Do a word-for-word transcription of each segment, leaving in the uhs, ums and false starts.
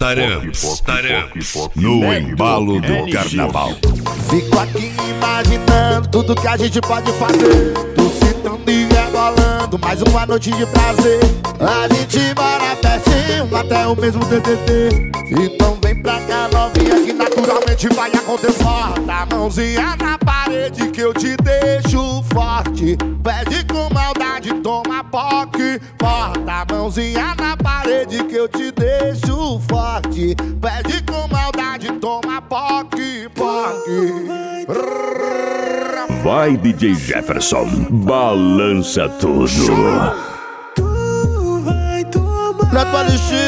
Estaremos, estaremos no embalo do carnaval. Fico aqui imaginando tudo que a gente pode fazer. Tô citando e rebolando mais uma noite de prazer. A gente mora pertinho, até o mesmo D D T. Então vem pra cá novinha que naturalmente vai acontecer. Bota a mãozinha na parede que eu te deixo forte. Pede com maldade, toma poque. Bota a mãozinha na parede que eu te deixo forte. Pede com maldade, toma poque, poque. Vai, D J Jefferson, balança tudo. Tu vai tomar Neto L X.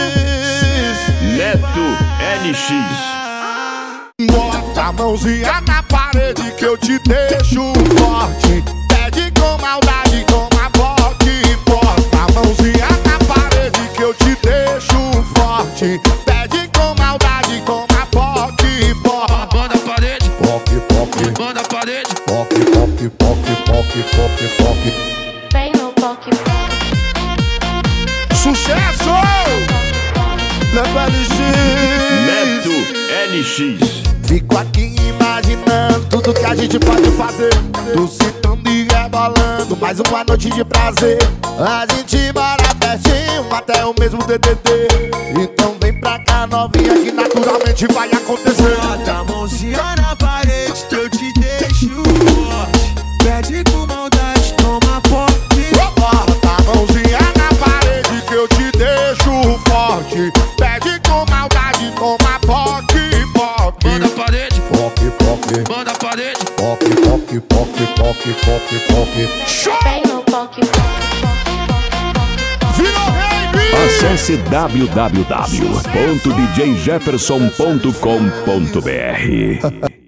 Neto L X. Bota a mãozinha na parede que eu te deixo forte. Pede com maldade, toma poque. Bota a mãozinha na parede que eu te deixo forte. Pede com maldade, toma poque. Banda parede, Poque, poque, banda parede. poque, poque, poque, poque, poque, poque. Vem no poque, Sucesso! Neto L X. Neto L X. Fico aqui imaginando tudo que a gente pode fazer. Tô citando e rebolando mais uma noite de prazer. A gente mora pertinho, até o mesmo D D T. Então vem pra cá novinha que naturalmente vai acontecer. Bota a mãozinha na parede que eu te deixo forte. Pede com maldade, toma poque. Bota a mãozinha na parede que eu te deixo forte. Pede com maldade, toma poque, poque. Banda parede, Poque, poque, banda parede. poque, poque, poque, poque, poque, poque. Show! vem no poque, Virou rei, bicho! Acesse w w w ponto d j jefferson ponto com ponto b r.